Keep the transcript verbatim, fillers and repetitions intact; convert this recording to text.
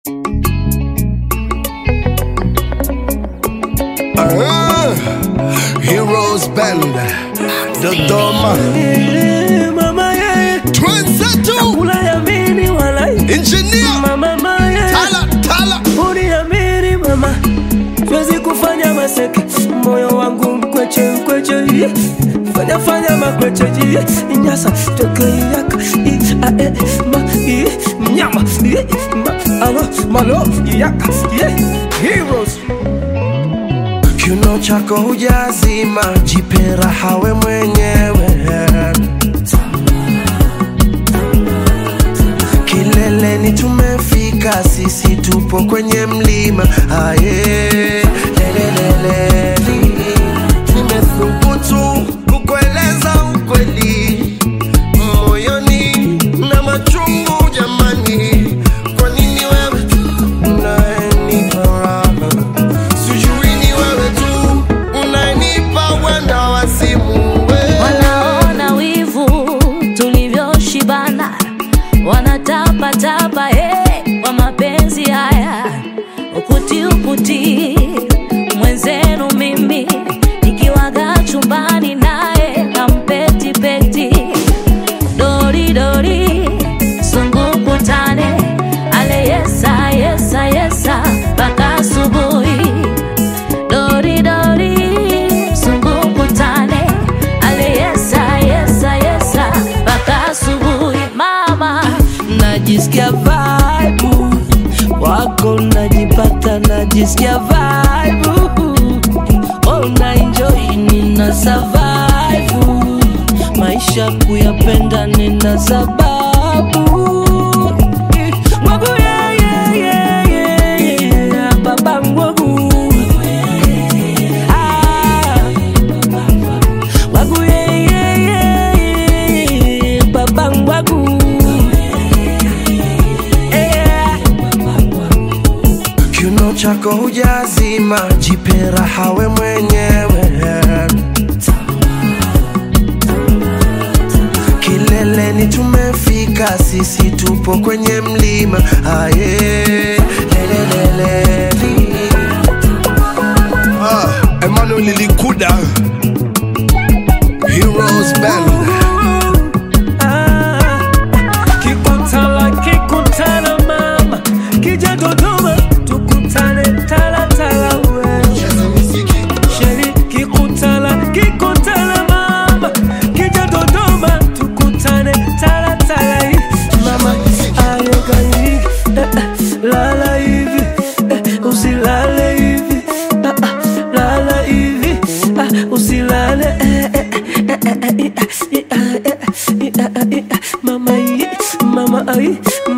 Uh, Heroes Band, Dodoma, Mama yeah, Twenzetu, kula ya mini walai, Engineer, Mama maya, Tala, Tala, uni ya mini mama, siwezi kufanya maseke, moyo wangu mkweche mkweche, yeah. Fanya fanya makweche, yeah. Inyasa, toke yaka, i, a, e, ma, i, nyama, i, ma, alo, malo, yaka, yeah. Heroes. kiuno chako hujazima, jipe raha we mwenyewe. Kileleni tumefika, sisi tupo kwenye mlima. Aye, lelelele, nimethubutu kukueleza ukweli moyoni na machungu jamani. Kwa nini wewe unanipa raha? Sijui ni wewe tu unanipa wenda wazimu. Wanaona wivu tulivyoshibana, wanatapa tapa hey, wa mapenzi haya ukuti ukuti. Mwenzenu mimi nikiwaga chumbani naye kampeti peti, dori dori sungu kutane, ale yesa yesa yesa mpaka asubuhi. Dori dori sungu kutane, ale yesa yesa yesa mpaka asubuhi. Mama Najisikia vibe wako, najipata najisikia vibe. Oh, na enjoy, nina survive maisha kuyapenda, nina sababu. Mwagu yeah yeah yeah yeah yeah, baba mwagu. Ah, mwagu yeah yeah yeah yeah, baba mwagu. Kiuno chako hujazima, jipe raha we mwenyewe. Kileleni tumefika, sisi tupo kwenye mlima. Aye, lelelele. Ah, Emmanuel Lilikuda, Heroes Band. Kikutala, kikutala mama, kija Dodoma, tukutane tala tala we. Sheri, kikutala, kikutala mama, kija Dodoma, tukutane tala tala hi. Mama, ayoka hivi, eh, eh, lala hivi, eh, usilale hivi, ah, ah, lala hivi, ah, usilale, eh, eh, eh, eh, eh, eh, eh, eh, eh, eh, eh, eh, eh, mama, eh, mama, eh,